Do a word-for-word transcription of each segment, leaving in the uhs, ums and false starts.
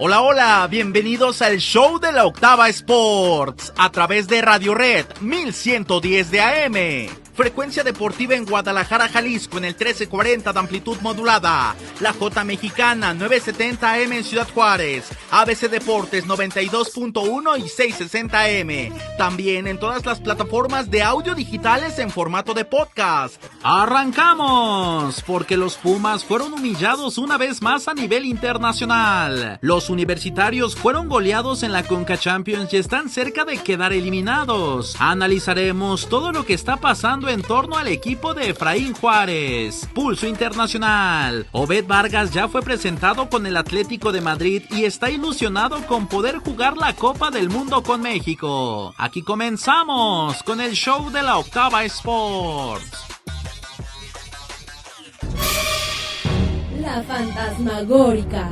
Hola, hola, bienvenidos al show de la Octava Sports, a través de Radio Red mil ciento diez de A M. Frecuencia deportiva en Guadalajara, Jalisco, en el trece cuarenta de amplitud modulada. La J Mexicana, novecientos setenta A M en Ciudad Juárez. A B C Deportes, noventa y dos punto uno y seiscientos sesenta A M. También en todas las plataformas de audio digitales en formato de podcast. ¡Arrancamos! Porque los Pumas fueron humillados una vez más a nivel internacional. Los universitarios fueron goleados en la Conca Champions y están cerca de quedar eliminados. Analizaremos todo lo que está pasando en torno al equipo de Efraín Juárez. Pulso internacional. Obed Vargas ya fue presentado con el Atlético de Madrid y está ilusionado con poder jugar la Copa del Mundo con México. Aquí comenzamos con el show de la Octava Sports. La fantasmagórica.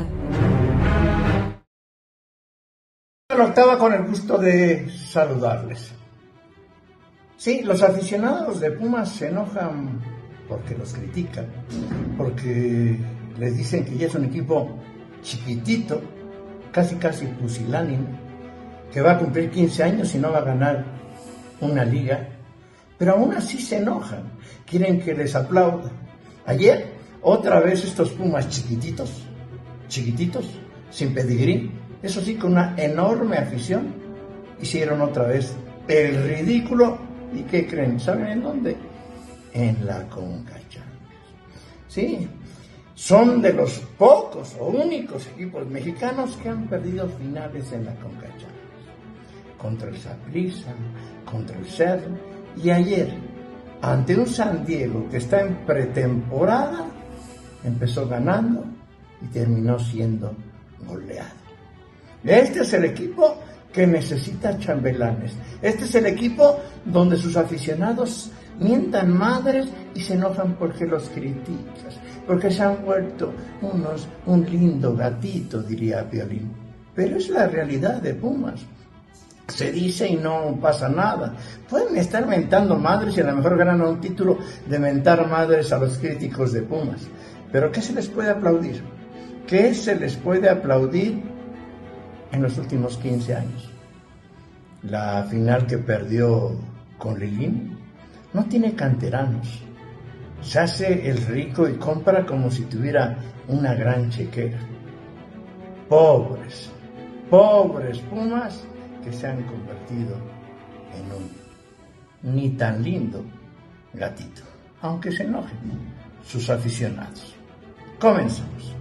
La Octava, con el gusto de saludarles. Sí, los aficionados de Pumas se enojan porque los critican, porque les dicen que ya es un equipo chiquitito, casi casi pusilánime, que va a cumplir quince años y no va a ganar una liga, pero aún así se enojan, quieren que les aplaudan. Ayer, otra vez estos Pumas chiquititos, chiquititos, sin pedigrí, eso sí, con una enorme afición, hicieron otra vez el ridículo. ¿Y qué creen? ¿Saben en dónde? En la Conca Champions. Sí, son de los pocos o únicos equipos mexicanos que han perdido finales en la Conca Champions. Contra el Saprissa, contra el Cerro, y ayer, ante un San Diego que está en pretemporada, empezó ganando y terminó siendo goleado. Este es el equipo que necesita chambelanes. Este es el equipo donde sus aficionados mientan madres y se enojan porque los criticas, porque se han vuelto unos un lindo gatito, diría Piolín. Pero es la realidad de Pumas. Se dice y no pasa nada. Pueden estar mentando madres y a lo mejor ganan un título de mentar madres a los críticos de Pumas. Pero ¿qué se les puede aplaudir? ¿Qué se les puede aplaudir en los últimos quince años? La final que perdió con Lilín no tiene canteranos. Se hace el rico y compra como si tuviera una gran chequera. Pobres, pobres Pumas que se han convertido en un ni tan lindo gatito, aunque se enojen sus aficionados. Comenzamos.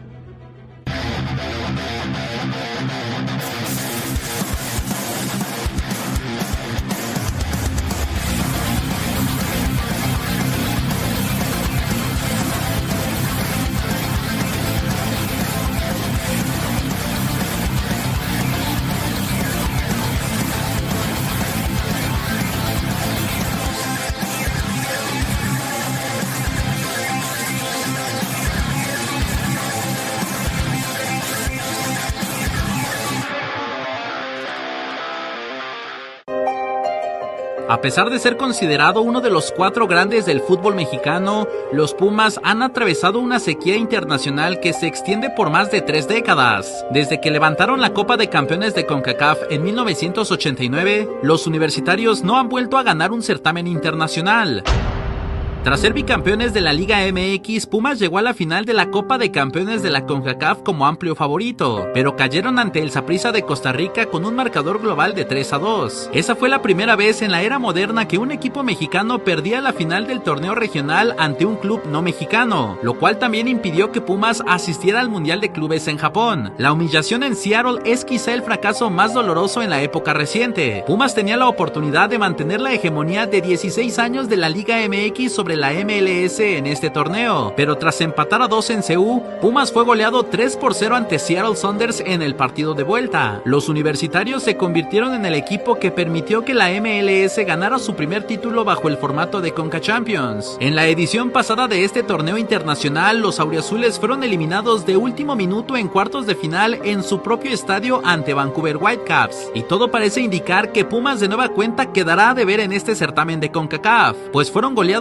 A pesar de ser considerado uno de los cuatro grandes del fútbol mexicano, los Pumas han atravesado una sequía internacional que se extiende por más de tres décadas. Desde que levantaron la Copa de Campeones de CONCACAF en mil novecientos ochenta y nueve, los universitarios no han vuelto a ganar un certamen internacional. Tras ser bicampeones de la Liga M X, Pumas llegó a la final de la Copa de Campeones de la CONCACAF como amplio favorito, pero cayeron ante el Saprissa de Costa Rica con un marcador global de tres a dos. Esa fue la primera vez en la era moderna que un equipo mexicano perdía la final del torneo regional ante un club no mexicano, lo cual también impidió que Pumas asistiera al Mundial de Clubes en Japón. La humillación en Seattle es quizá el fracaso más doloroso en la época reciente. Pumas tenía la oportunidad de mantener la hegemonía de dieciséis años de la Liga M X sobre la M L S en este torneo, pero tras empatar a dos en C U, Pumas fue goleado tres por cero ante Seattle Sounders en el partido de vuelta. Los universitarios se convirtieron en el equipo que permitió que la M L S ganara su primer título bajo el formato de Conca Champions. En la edición pasada de este torneo internacional, los auriazules fueron eliminados de último minuto en cuartos de final en su propio estadio ante Vancouver Whitecaps, y todo parece indicar que Pumas de nueva cuenta quedará a deber en este certamen de CONCACAF, pues fueron goleados cuatro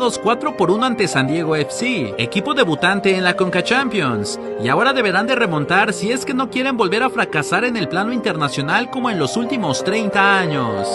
cuatro por uno ante San Diego F C, equipo debutante en la Conca Champions, y ahora deberán de remontar si es que no quieren volver a fracasar en el plano internacional como en los últimos treinta años.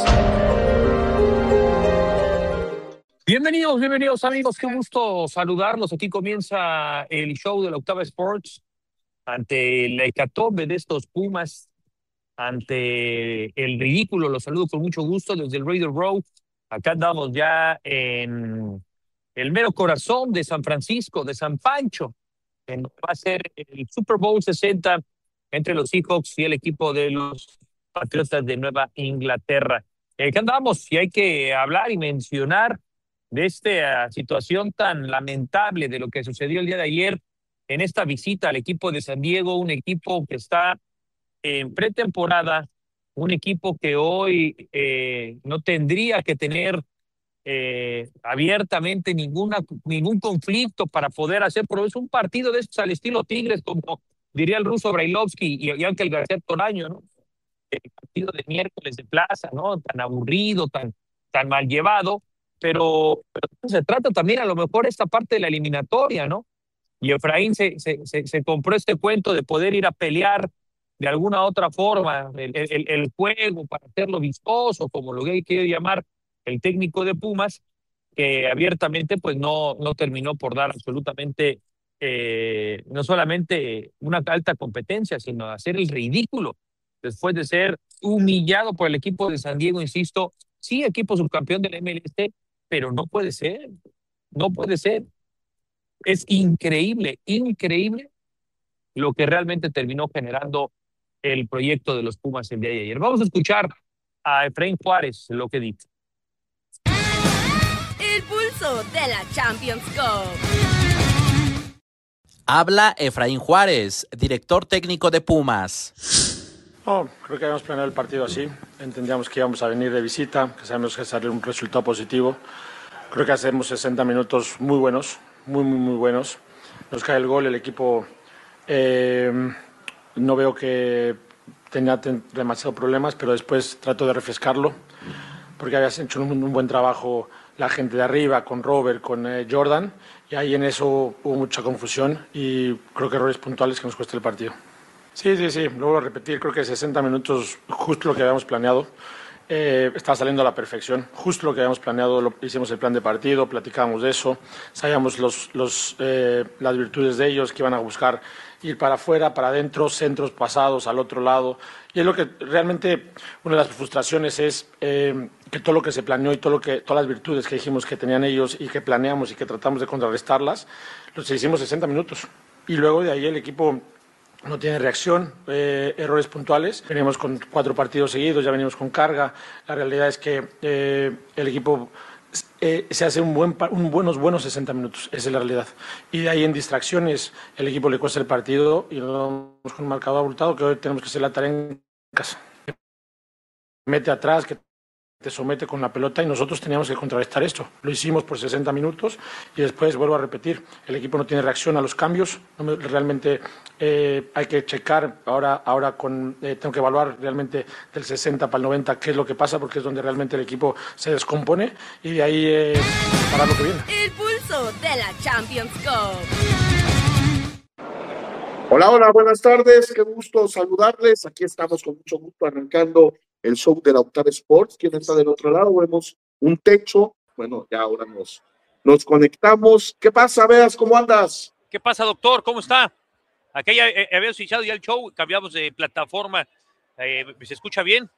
Bienvenidos, bienvenidos amigos, qué gusto saludarlos. Aquí comienza el show de la Octava Sports ante la hecatombe de estos Pumas, ante el ridículo. Los saludo con mucho gusto desde el Raider Row. Acá andamos ya en el mero corazón de San Francisco, de San Pancho, en lo que va a ser el Super Bowl sesenta entre los Seahawks y el equipo de los Patriotas de Nueva Inglaterra. Eh, Acá andamos y hay que hablar y mencionar de esta situación tan lamentable de lo que sucedió el día de ayer en esta visita al equipo de San Diego, un equipo que está en pretemporada, un equipo que hoy eh, no tendría que tener eh, abiertamente ninguna, ningún conflicto para poder hacer, pero es un partido de estos al estilo Tigres, como diría el ruso Brailovsky y, y Ángel García Toraño, ¿no? El partido de miércoles de plaza, ¿no? Tan aburrido, tan, tan mal llevado. Pero, pero se trata también a lo mejor esta parte de la eliminatoria, ¿no? Y Efraín se, se, se, se compró este cuento de poder ir a pelear de alguna otra forma el, el, el juego para hacerlo vistoso, como lo que quiere llamar el técnico de Pumas, que abiertamente pues no, no terminó por dar absolutamente, eh, no solamente una alta competencia, sino hacer el ridículo después de ser humillado por el equipo de San Diego, insisto, sí, equipo subcampeón del M L S, pero no puede ser, no puede ser. Es increíble, increíble lo que realmente terminó generando el proyecto de los Pumas el día de ayer. Vamos a escuchar a Efraín Juárez lo que dice. El pulso de la Champions Cup. Habla Efraín Juárez, director técnico de Pumas. Oh, creo que habíamos planeado el partido así, entendíamos que íbamos a venir de visita, que sabemos que sale un resultado positivo. Creo que hacemos sesenta minutos muy buenos, muy, muy, muy buenos. Nos cae el gol, el equipo eh, no veo que tenía demasiados problemas, pero después trato de refrescarlo, porque habías hecho un, un buen trabajo la gente de arriba, con Robert, con eh, Jordan, y ahí en eso hubo mucha confusión y creo que errores puntuales que nos cuesta el partido. Sí, sí, sí, lo vuelvo a repetir, creo que sesenta minutos, justo lo que habíamos planeado, eh, está saliendo a la perfección, justo lo que habíamos planeado, lo, hicimos el plan de partido, platicábamos de eso, sabíamos los, los, eh, las virtudes de ellos, que iban a buscar ir para afuera, para adentro, centros pasados al otro lado, y es lo que realmente, una de las frustraciones es eh, que todo lo que se planeó y todo lo que, todas las virtudes que dijimos que tenían ellos y que planeamos y que tratamos de contrarrestarlas, los hicimos sesenta minutos, y luego de ahí el equipo no tiene reacción, eh, errores puntuales. Venimos con cuatro partidos seguidos, ya venimos con carga. La realidad es que eh, el equipo eh, se hace un buen, un buenos, buenos sesenta minutos, esa es la realidad. Y de ahí en distracciones, el equipo le cuesta el partido y nos vamos con un marcador abultado que hoy tenemos que hacer la tarea en casa. Mete atrás, que te somete con la pelota y nosotros teníamos que contrarrestar esto. Lo hicimos por sesenta minutos y después, vuelvo a repetir, el equipo no tiene reacción a los cambios. No me, realmente eh, hay que checar, ahora, ahora con, eh, tengo que evaluar realmente del sesenta para el noventa qué es lo que pasa, porque es donde realmente el equipo se descompone y de ahí eh, para lo que viene. El pulso de la Champions Cup. Hola, hola, buenas tardes, qué gusto saludarles. Aquí estamos con mucho gusto arrancando el show de la Octava Sports. ¿Quién está del otro lado? Vemos un techo. Bueno, ya ahora nos, nos conectamos. ¿Qué pasa, Veas? ¿Cómo andas? ¿Qué pasa, doctor? ¿Cómo está? Aquí ya eh, habíamos iniciado ya el show, cambiamos de plataforma. Eh, ¿Se escucha bien?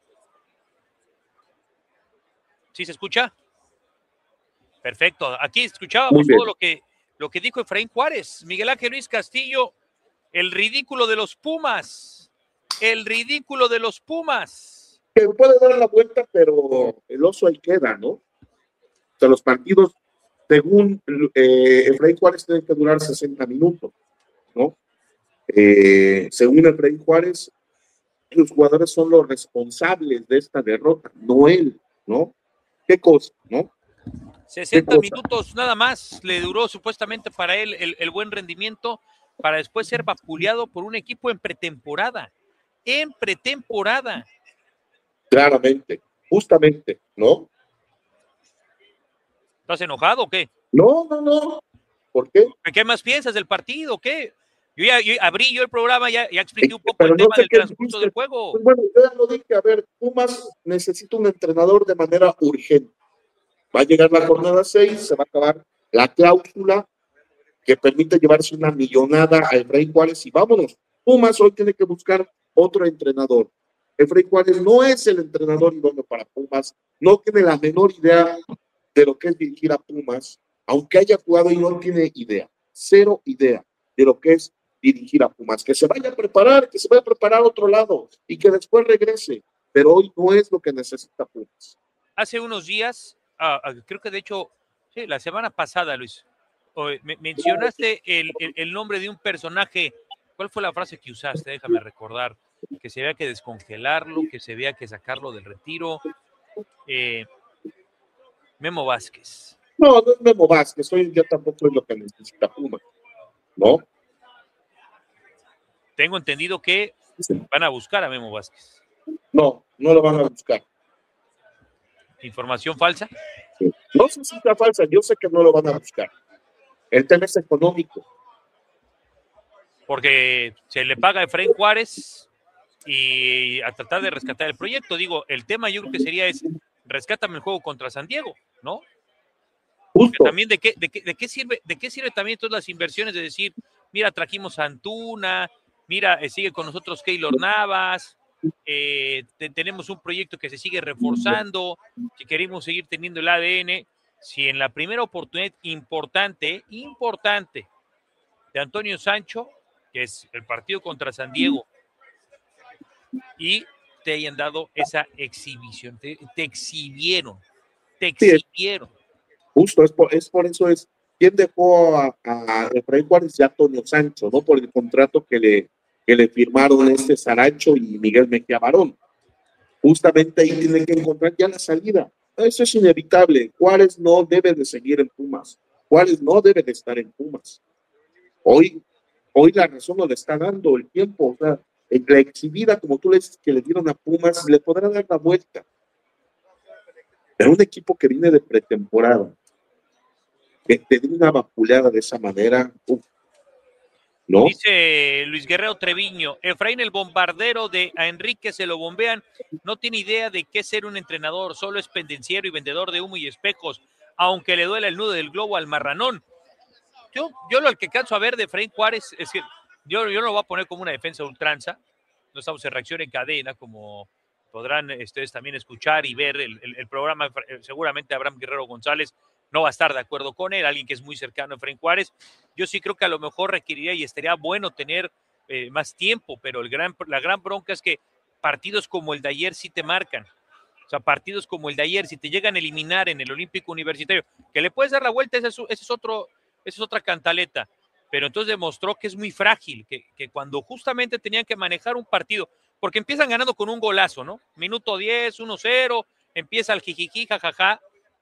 ¿Sí se escucha? Perfecto. Aquí escuchábamos todo lo que, lo que dijo Efraín Juárez. Miguel Ángel Luis Castillo, el ridículo de los Pumas. El ridículo de los Pumas. Que puede dar la vuelta, pero el oso ahí queda, ¿no? O sea, los partidos, según eh, Efraín Juárez, tienen que durar sesenta minutos, ¿no? Eh, según Efraín Juárez, los jugadores son los responsables de esta derrota, no él, ¿no? ¿Qué cosa, no? sesenta minutos nada más le duró supuestamente para él el, el buen rendimiento, para después ser vapuleado por un equipo en pretemporada. En pretemporada. Claramente, justamente, ¿no? ¿Estás enojado o qué? No, no, no. ¿Por qué? ¿Qué más piensas del partido? ¿Qué? Yo ya yo abrí yo el programa, ya, ya expliqué un poco Pero el no tema sé del qué transcurso dijiste. del juego. Pues bueno, yo ya lo dije, a ver, Pumas necesita un entrenador de manera urgente. Va a llegar la jornada seis, se va a acabar la cláusula que permite llevarse una millonada a Efraín Juárez y vámonos. Pumas hoy tiene que buscar otro entrenador. Efraín Juárez no es el entrenador idóneo para Pumas, no tiene la menor idea de lo que es dirigir a Pumas, aunque haya jugado y no tiene idea, cero idea de lo que es dirigir a Pumas. Que se vaya a preparar, que se vaya a preparar a otro lado y que después regrese, pero hoy no es lo que necesita Pumas. Hace unos días, ah, creo que de hecho, sí, la semana pasada, Luis, me mencionaste el, el, el nombre de un personaje. ¿Cuál fue la frase que usaste? Déjame recordar. Que se vea que descongelarlo, que se vea que sacarlo del retiro. Eh, Memo Vázquez. No, no es Memo Vázquez, hoy en día tampoco es lo que necesita Pumas, ¿no? Tengo entendido que sí. Van a buscar a Memo Vázquez. No, no lo van a buscar. ¿Información falsa? Sí. No sé si está falsa, yo sé que no lo van a buscar. El tema es económico. Porque se le paga a Efraín Juárez y a tratar de rescatar el proyecto. Digo, el tema yo creo que sería es, rescátame el juego contra San Diego, ¿no? Porque también de qué, de qué, de qué sirve, de qué sirve también todas las inversiones de decir, mira, trajimos a Antuna, mira, eh, sigue con nosotros Keylor Navas, eh, te, tenemos un proyecto que se sigue reforzando, que queremos seguir teniendo el A D N, si en la primera oportunidad importante, importante, de Antonio Sancho, que es el partido contra San Diego, y te hayan dado esa exhibición, te, te exhibieron, te exhibieron. Sí, justo, es por, es por eso es, ¿quién dejó a, a Efraín Juárez y a Antonio Sancho, no? Por el contrato que le, que le firmaron este Saracho y Miguel Mejía Barón. Justamente ahí tiene que encontrar ya la salida. Eso es inevitable. Juárez no debe de seguir en Pumas. Juárez no debe de estar en Pumas. Hoy, hoy la razón no le está dando el tiempo, o sea, la exhibida, como tú le dices, que le dieron a Pumas, le podrá dar la vuelta. Pero un equipo que viene de pretemporada, que te dio una vapuleada de esa manera, uf, ¿no? Dice Luis Guerrero Treviño, Efraín el bombardero de a Enrique se lo bombean, no tiene idea de qué ser un entrenador, solo es pendenciero y vendedor de humo y espejos, aunque le duele el nudo del globo al marranón. Yo, yo lo que canso a ver de Efraín Juárez es que yo, yo no lo voy a poner como una defensa ultranza, no estamos en reacción en cadena, como podrán ustedes también escuchar y ver el, el, el programa. Seguramente Abraham Guerrero González no va a estar de acuerdo con él, alguien que es muy cercano a Efraín Juárez. Yo sí creo que a lo mejor requeriría y estaría bueno tener eh, más tiempo, pero el gran, la gran bronca es que partidos como el de ayer sí te marcan. O sea, partidos como el de ayer, si te llegan a eliminar en el Olímpico Universitario, que le puedes dar la vuelta, ese es, ese es, otro, esa es otra cantaleta. Pero entonces demostró que es muy frágil, que, que cuando justamente tenían que manejar un partido, porque empiezan ganando con un golazo, ¿no? Minuto diez, uno cero, empieza el jijiji, jajaja.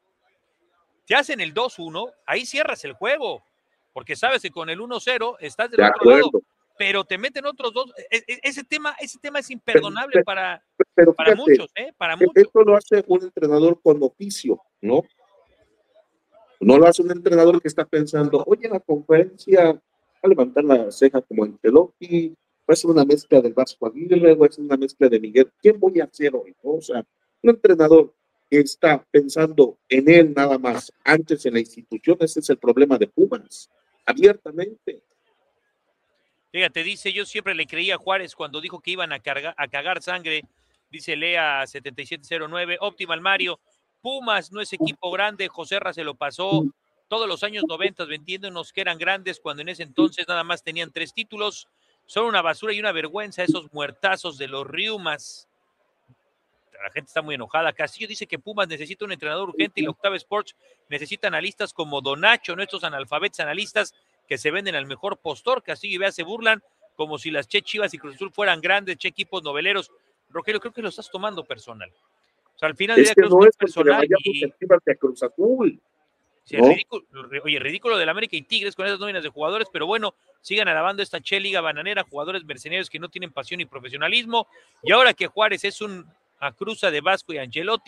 Te hacen el dos uno, ahí cierras el juego, porque sabes que con el uno cero estás del de otro acuerdo. lado, pero te meten otros dos. E- e- ese tema, ese tema es imperdonable pero, para, pero para fíjate, muchos, ¿eh? Para muchos. Esto lo hace un entrenador con oficio, ¿no? No lo hace un entrenador que está pensando, oye, en la conferencia va a levantar la ceja como Ancelotti, va a ser una mezcla del Vasco Aguirre, va a ser una mezcla de Miguel. ¿Qué voy a hacer hoy? ¿No? O sea, un entrenador que está pensando en él nada más, antes en la institución, ese es el problema de Pumas, abiertamente. Fíjate, dice, yo siempre le creía a Juárez cuando dijo que iban a, cargar, a cagar sangre, dice Lea setenta y siete cero nueve, Optimal Mario, Pumas no es equipo grande, Joserra se lo pasó todos los años noventa vendiéndonos que eran grandes cuando en ese entonces nada más tenían tres títulos, son una basura y una vergüenza esos muertazos de los Riumas. La gente está muy enojada. Castillo dice que Pumas necesita un entrenador urgente y la Octava Sports necesita analistas como Donacho, no estos analfabetos analistas que se venden al mejor postor. Castillo y Bea se burlan como si las Che Chivas y Cruz Azul fueran grandes, Che equipos noveleros. Rogelio, creo que lo estás tomando personal. O sea, al final es día, que creo no que es personal y... a Cruz Azul. Sí, ¿no? ridículo, oye, ridículo del América y Tigres con esas nóminas de jugadores, pero bueno, sigan alabando esta Che Liga bananera, jugadores mercenarios que no tienen pasión y profesionalismo. Y ahora que Juárez es un a cruza de Vasco y Ancelotti,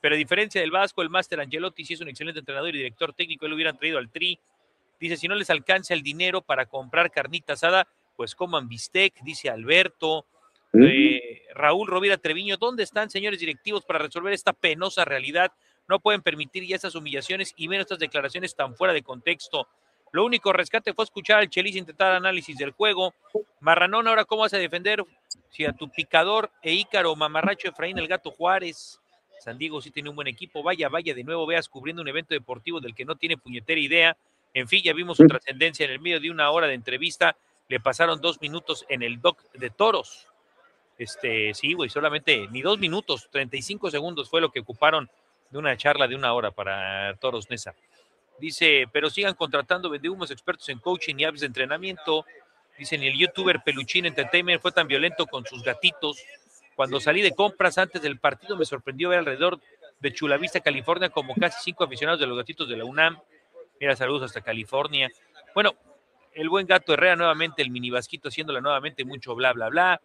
pero a diferencia del Vasco, el Máster Angelotti sí es un excelente entrenador y director técnico, él lo hubieran traído al Tri. Dice, si no les alcanza el dinero para comprar carnita asada, pues coman bistec, dice Alberto. Eh, Raúl Rovira Treviño, ¿dónde están, señores directivos, para resolver esta penosa realidad? No pueden permitir ya estas humillaciones y menos estas declaraciones tan fuera de contexto. Lo único rescate fue escuchar al Chelis intentar análisis del juego. Marranón, ahora cómo vas a defender si a tu picador e Ícaro mamarracho Efraín el Gato Juárez. San Diego sí tiene un buen equipo. Vaya, vaya, de nuevo veas cubriendo un evento deportivo del que no tiene puñetera idea. En fin, ya vimos su trascendencia en el medio de una hora de entrevista. Le pasaron dos minutos en el doc de toros. Este, sí, güey, solamente ni dos minutos, treinta y cinco segundos fue lo que ocuparon de una charla de una hora para Toros Nesa. Dice, pero sigan contratando vendehumos expertos en coaching y apps de entrenamiento. Dicen, el youtuber Peluchín Entertainment fue tan violento con sus gatitos. Cuando salí de compras antes del partido me sorprendió ver alrededor de Chula Vista, California, como casi cinco aficionados de los gatitos de la UNAM. Mira, saludos hasta California. Bueno, el buen Gato Herrera nuevamente, el mini Vasquito haciéndola nuevamente mucho bla, bla, bla.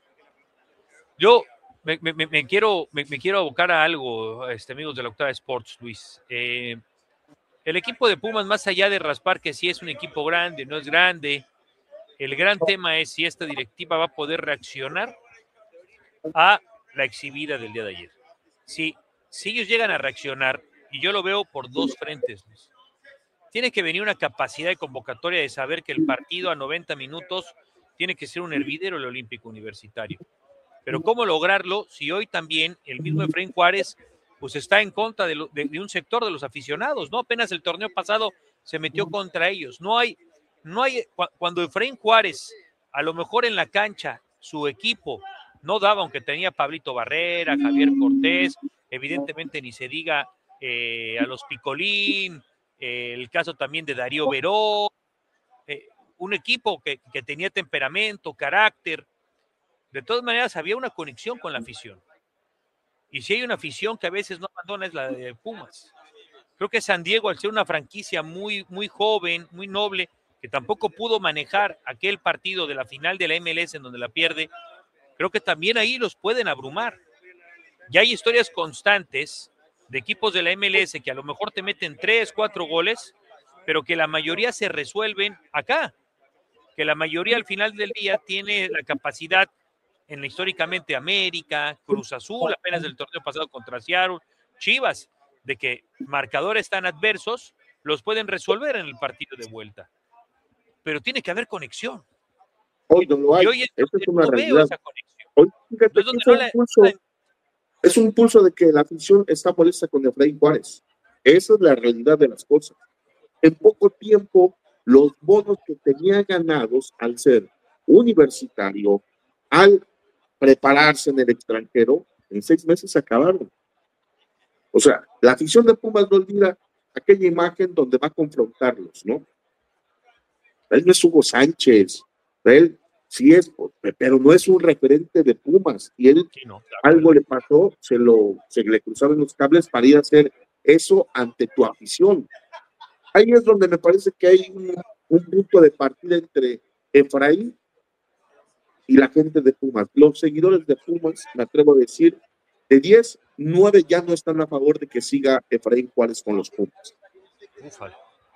Yo me, me, me, quiero, me, me quiero abocar a algo, este, amigos de la Octava Sports, Luis. Eh, el equipo de Pumas, más allá de raspar que si es un equipo grande, no es grande, el gran tema es si esta directiva va a poder reaccionar a la exhibida del día de ayer. Si, si ellos llegan a reaccionar, y yo lo veo por dos frentes, Luis, tiene que venir una capacidad de convocatoria de saber que el partido a noventa minutos tiene que ser un hervidero el Olímpico Universitario. Pero ¿cómo lograrlo si hoy también el mismo Efraín Juárez pues está en contra de, lo, de, de un sector de los aficionados, ¿no? Apenas el torneo pasado se metió contra ellos. No hay, no hay, cuando Efraín Juárez, a lo mejor en la cancha, su equipo no daba, aunque tenía Pablito Barrera, Javier Cortés, evidentemente ni se diga eh, a los Picolín, eh, el caso también de Darío Veró, eh, un equipo que, que tenía temperamento, carácter. De todas maneras, había una conexión con la afición. Y si hay una afición que a veces no abandona es la de Pumas. Creo que San Diego, al ser una franquicia muy, muy joven, muy noble, que tampoco pudo manejar aquel partido de la final de la M L S en donde la pierde, creo que también ahí los pueden abrumar. Ya hay historias constantes de equipos de la M L S que a lo mejor te meten tres, cuatro goles, pero que la mayoría se resuelven acá. Que la mayoría al final del día tiene la capacidad, en la históricamente América, Cruz Azul, apenas del torneo pasado contra Seattle, Chivas, de que marcadores tan adversos los pueden resolver en el partido de vuelta. Pero tiene que haber conexión. Hoy no lo hay. Y hoy es, Esa es una no realidad. veo esa conexión. Hoy, fíjate, Entonces, es, no un la, pulso, no la... es un pulso de que la afición está molesta con Efraín Juárez. Esa es la realidad de las cosas. En poco tiempo, los bonos que tenía ganados al ser universitario, al prepararse en el extranjero, en seis meses se acabaron. O sea, la afición de Pumas no olvida aquella imagen donde va a confrontarlos, ¿no? Él no es Hugo Sánchez, él sí es, pero no es un referente de Pumas, y él sí, no, algo le pasó, se, lo, se le cruzaron los cables para ir a hacer eso ante tu afición. Ahí es donde me parece que hay un, un punto de partida entre Efraín y la gente de Pumas. Los seguidores de Pumas, me atrevo a decir, de diez, nueve ya no están a favor de que siga Efraín Juárez con los Pumas. Ufal.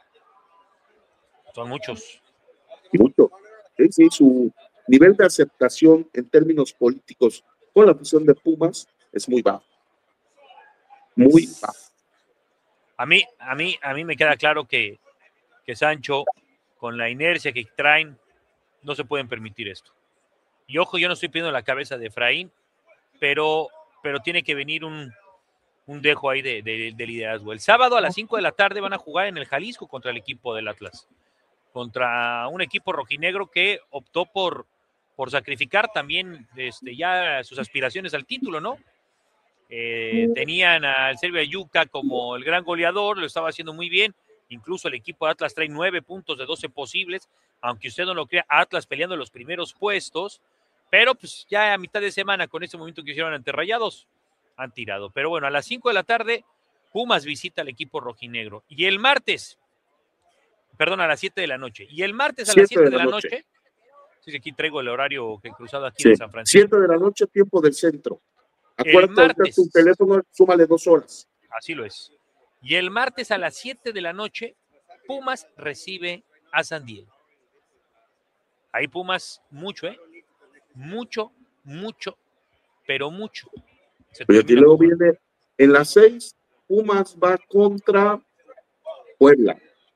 Son muchos. Mucho. Sí, sí, su nivel de aceptación en términos políticos con la afición de Pumas es muy bajo. Muy bajo. A mí, a mí, a mí me queda claro que, que Sancho, con la inercia que traen, no se pueden permitir esto. Y ojo, yo no estoy pidiendo la cabeza de Efraín, pero, pero tiene que venir un, un dejo ahí de, de, de liderazgo. El sábado a las cinco de la tarde van a jugar en el Jalisco contra el equipo del Atlas, contra un equipo rojinegro que optó por, por sacrificar también este, ya sus aspiraciones al título, ¿no? Eh, tenían al Serbia Yuca como el gran goleador, lo estaba haciendo muy bien, incluso el equipo de Atlas trae nueve puntos de doce posibles, aunque usted no lo crea, Atlas peleando los primeros puestos, pero pues ya a mitad de semana con ese movimiento que hicieron ante Rayados, han tirado. Pero bueno, a las cinco de la tarde, Pumas visita al equipo rojinegro. Y el martes, perdón, a las siete de la noche. Y el martes a las siete de la noche, noche sí, aquí traigo el horario que he cruzado aquí sí, de San Francisco. siete de la noche, tiempo del centro. Acuérdate, martes, tu teléfono, súmale dos horas. Así lo es. Y el martes a las siete de la noche, Pumas recibe a San Diego. Ahí Pumas, mucho, ¿eh? Mucho, mucho, pero mucho. Pero y luego Pumas. Viene en las seis, Pumas va contra Puebla.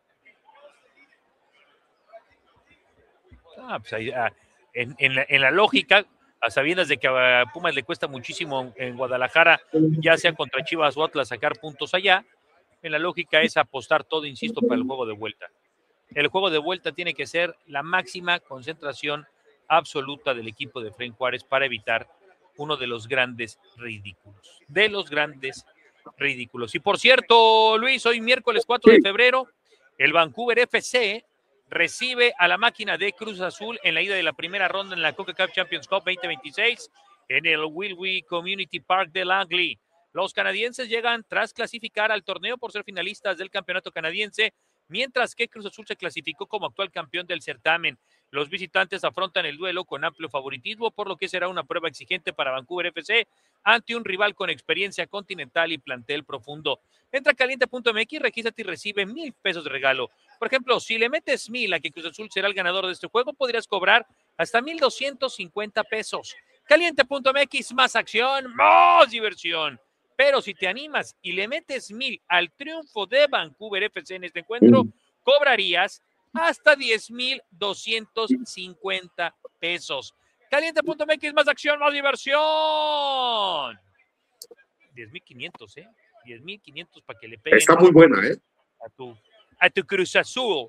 Ah, pues ahí, ah, en, en, la, en la lógica, a sabiendas de que a Pumas le cuesta muchísimo en Guadalajara, ya sea contra Chivas o Atlas, sacar puntos allá, en la lógica es apostar todo, insisto, para el juego de vuelta. El juego de vuelta tiene que ser la máxima concentración absoluta del equipo de Efraín Juárez para evitar uno de los grandes ridículos. De los grandes ridículos. Y por cierto, Luis, hoy miércoles cuatro de febrero, el Vancouver F C recibe a la máquina de Cruz Azul en la ida de la primera ronda en la CONCACAF Champions Cup veinte veintiséis en el Wilwy Community Park de Langley. Los canadienses llegan tras clasificar al torneo por ser finalistas del campeonato canadiense, mientras que Cruz Azul se clasificó como actual campeón del certamen. Los visitantes afrontan el duelo con amplio favoritismo, por lo que será una prueba exigente para Vancouver F C ante un rival con experiencia continental y plantel profundo. Entra a caliente punto m x, regístrate y recibe mil pesos de regalo. Por ejemplo, si le metes mil a que Cruz Azul será el ganador de este juego, podrías cobrar hasta mil doscientos cincuenta pesos. caliente punto m x, más acción, más diversión. Pero si te animas y le metes mil al triunfo de Vancouver F C en este encuentro, mm. cobrarías hasta diez mil doscientos cincuenta pesos. caliente punto m x, más acción, más diversión. diez mil quinientos, ¿eh? diez mil quinientos para que le peguen. Está muy buena, ¿eh? A tu, a tu Cruz Azul.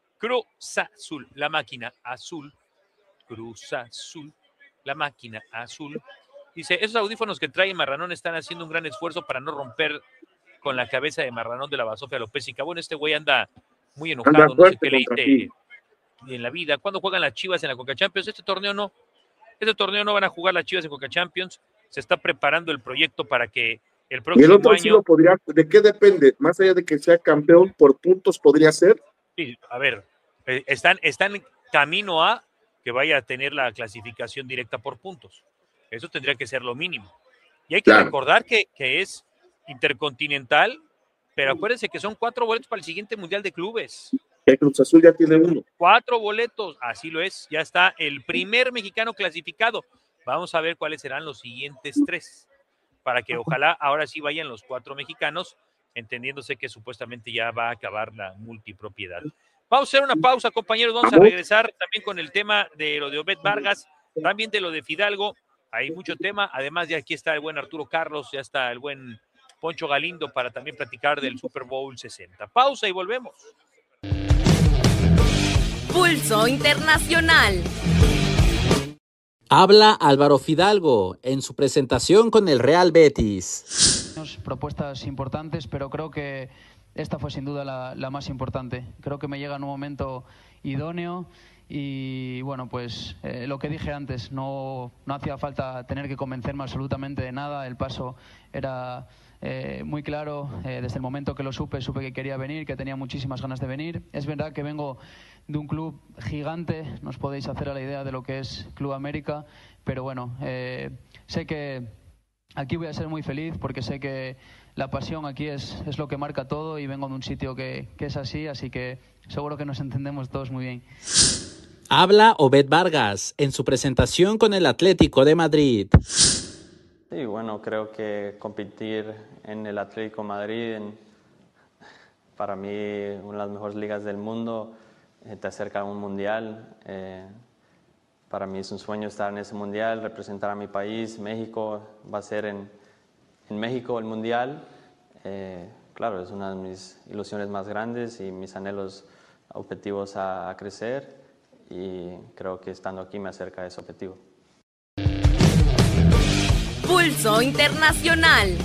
Cruz Azul, la máquina azul. Cruz Azul, la máquina azul. Dice, esos audífonos que trae Marranón están haciendo un gran esfuerzo para no romper con la cabeza de Marranón de la Basofia Lopésica. Bueno, este güey anda muy enojado, anda no sé qué le hice en la vida. ¿Cuándo juegan las Chivas en la Conca Champions? Este torneo no. Este torneo no van a jugar las Chivas en Conca Champions. Se está preparando el proyecto para que el próximo año... ¿Y el otro año... sí lo podría... ¿De qué depende? Más allá de que sea campeón, ¿por puntos podría ser? Sí, a ver, eh, están, están en camino a que vaya a tener la clasificación directa por puntos. Eso tendría que ser lo mínimo. Y hay que claro. recordar que, que es intercontinental, pero acuérdense que son cuatro boletos para el siguiente Mundial de Clubes. El Cruz Azul ya tiene uno. Cuatro boletos, así lo es. Ya está el primer mexicano clasificado. Vamos a ver cuáles serán los siguientes tres, para que ojalá ahora sí vayan los cuatro mexicanos, entendiéndose que supuestamente ya va a acabar la multipropiedad. Vamos a hacer una pausa, compañeros. Vamos a regresar también con el tema de lo de Obed Vargas, también de lo de Fidalgo. Hay mucho tema, además de aquí está el buen Arturo Carlos, ya está el buen Poncho Galindo para también platicar del Super Bowl sesenta. Pausa y volvemos. Pulso Internacional. Habla Álvaro Fidalgo en su presentación con el Real Betis. Propuestas importantes, pero creo que esta fue sin duda la, la más importante. Creo que me llega en un momento idóneo. Y bueno, pues eh, lo que dije antes, no, no hacía falta tener que convencerme absolutamente de nada. El paso era eh, muy claro. Eh, desde el momento que lo supe, supe que quería venir, que tenía muchísimas ganas de venir. Es verdad que vengo de un club gigante, no os podéis hacer a la idea de lo que es Club América, pero bueno, eh, sé que aquí voy a ser muy feliz porque sé que la pasión aquí es, es lo que marca todo y vengo de un sitio que, que es así, así que seguro que nos entendemos todos muy bien. Habla Obed Vargas en su presentación con el Atlético de Madrid. Sí, bueno, creo que competir en el Atlético de Madrid, en, para mí, una de las mejores ligas del mundo, eh, te acerca a un mundial. Eh, para mí es un sueño estar en ese mundial, representar a mi país, México. Va a ser en, en México el mundial. Eh, claro, es una de mis ilusiones más grandes y mis anhelos, objetivos a, a crecer. Y creo que estando aquí me acerca a ese objetivo. Pulso Internacional.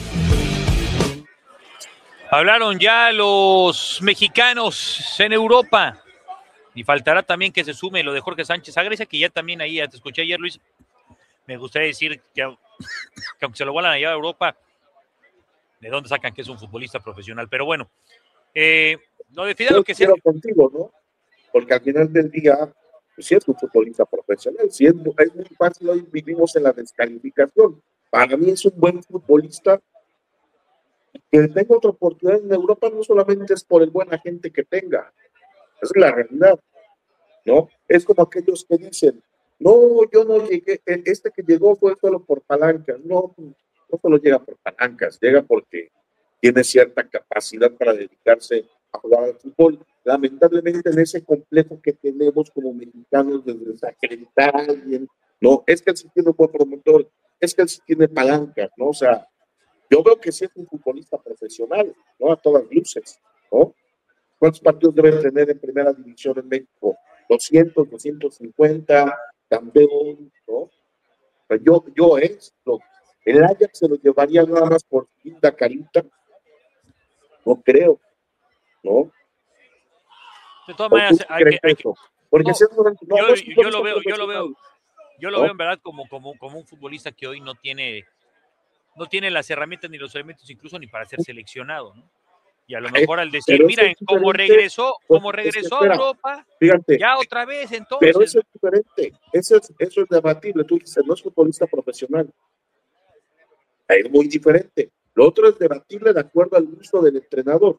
Hablaron ya los mexicanos en Europa y faltará también que se sume lo de Jorge Sánchez Agresia, que ya también ahí, ya te escuché ayer, Luis, me gustaría decir que, que aunque se lo vuelan allá a Europa, ¿de dónde sacan que es un futbolista profesional? Pero bueno, eh, lo de Fidel, lo que sea. Contigo, ¿no? Porque al final del día, pues, si es un futbolista profesional, si es, es muy fácil, hoy vivimos en la descalificación. para mí es un buen futbolista. Que tenga otra oportunidad en Europa no solamente es por el buen agente que tenga, es la realidad, ¿no? Es como aquellos que dicen, no, yo no llegué, este que llegó fue solo por palancas. No, no solo llega por palancas, llega porque tiene cierta capacidad para dedicarse a jugar al fútbol. Lamentablemente en ese complejo que tenemos como mexicanos de desacreditar a alguien, no, es que él sí tiene un buen promotor, es que él sí tiene palancas, ¿no? O sea, yo veo que sí es un futbolista profesional, ¿no? A todas luces, ¿no? ¿Cuántos partidos deben tener en primera división en México? doscientos, doscientos cincuenta, campeón, ¿no? O sea, yo, yo esto, el Ajax se lo llevaría nada más por linda carita, no creo, ¿no? De todas maneras, hay que, hay que, porque no, si es, no, yo, no es yo lo veo, yo lo veo, yo lo ¿no? veo en verdad como, como, como un futbolista que hoy no tiene, no tiene las herramientas ni los elementos incluso ni para ser seleccionado, ¿no? Y a lo mejor al decir, pero mira, cómo regresó, cómo regresó a Europa, fíjate, ya otra vez entonces. Pero eso es diferente, eso es, eso es debatible. Tú dices, no es futbolista profesional. Es muy diferente. Lo otro es debatible de acuerdo al gusto del entrenador.